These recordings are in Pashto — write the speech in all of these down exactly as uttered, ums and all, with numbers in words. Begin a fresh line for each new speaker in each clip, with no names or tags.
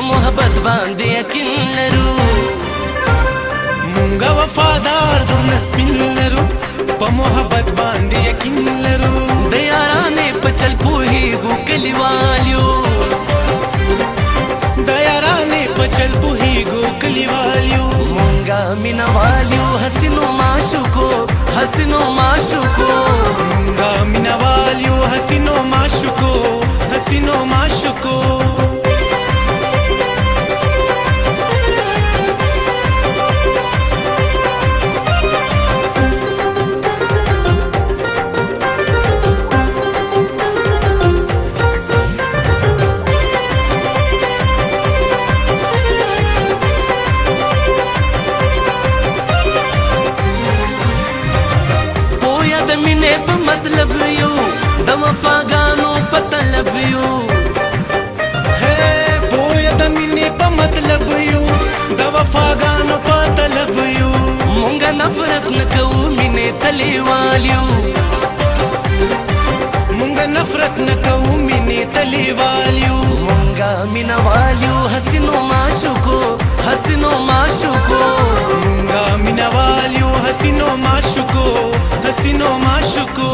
محبت باندې یقین لرو
مونږه وفادار زړونه سپین لرو په محبت باندې یقین لرو
د یارانې په چل پوهېږو کلیوالیو
د یارانې په چل پوهېږو کلیوالیو
مونږه مینهوالیو حسینو معشوقو حسینو معشوقو
مونږه مینهوالیو حسینو معشوقو حسینو معشوقو
مینه په مطلب یو د وفاګانو په طلب یو
ہے پوهه د مینې په مطلب یو د وفاګانو په طلب یو
مونږ نفرت نه کوو مینې تلیوالیو
مونږ نفرت نه کوو مینې تلیوالیو
مونږ مینهوالیو حسینو معشوقو حسینو معشوقو
مونږ مینهوالیو حسینو معشوقو حسینو معشوقو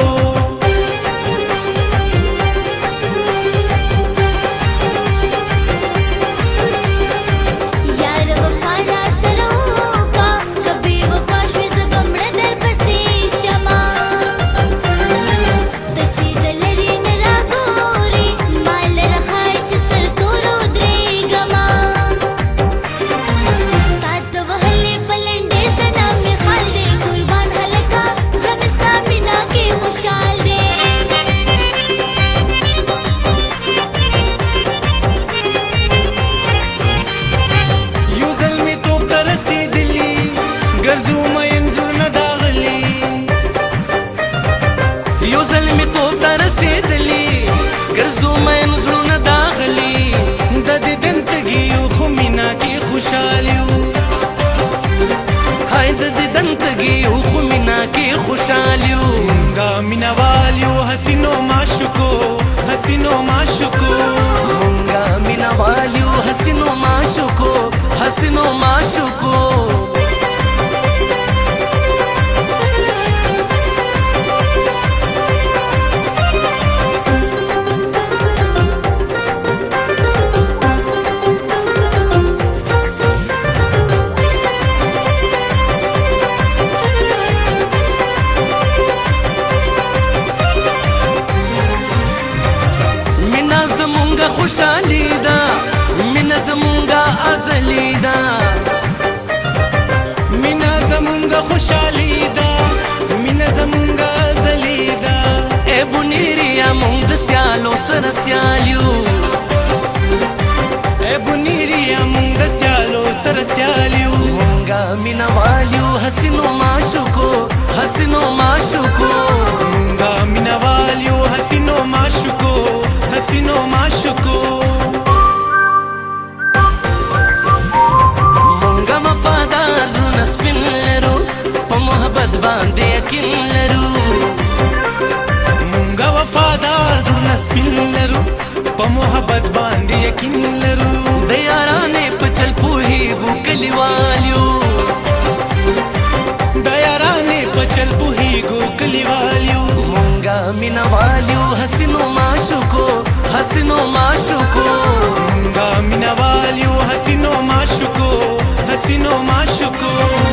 یو ظلمی توب ته رسېدلي ګرځو مین زړونه داغلي
د دې دن تږي یو خو مینا کې خوشحال یو
هاي د دې دن تږي یو خو مینا کې خوشحال یو
مونږه مینهوال یو حسینو معشوقو حسینو معشوقو
مونږه مینهوال یو حسینو معشوقو حسینو معشوقو زمونږه خوشحالي ده مینه زمونږه ازلي ده
مینه زمونږه خوشحالي ده مینه زمونږه ازلي ده
ای بونیریا مونږ د سیالو سره سیال یو
ای بونیریا مونږ د سیالو سره سیال یو
مونږه مینهوال یو حسینو معشوقو حسینو معشوقو
مونږه مینهوال یو حسینو معشوقو حسینو معشوقو
مونږه وفادار زړونه سپین لرو په محبت باندې یقین لرو
مونږه وفادار زړونه سپین لرو په محبت باندې یقین لرو
د یارانې په چل پوهېږو کلیوالیو
د یارانې په چل پوهېږو کلیوالیو
مونږه مینهوالیو حسینو معشوقو حسینو معشوقو
مونږه مینهوال یو حسینو معشوقو حسینو معشوقو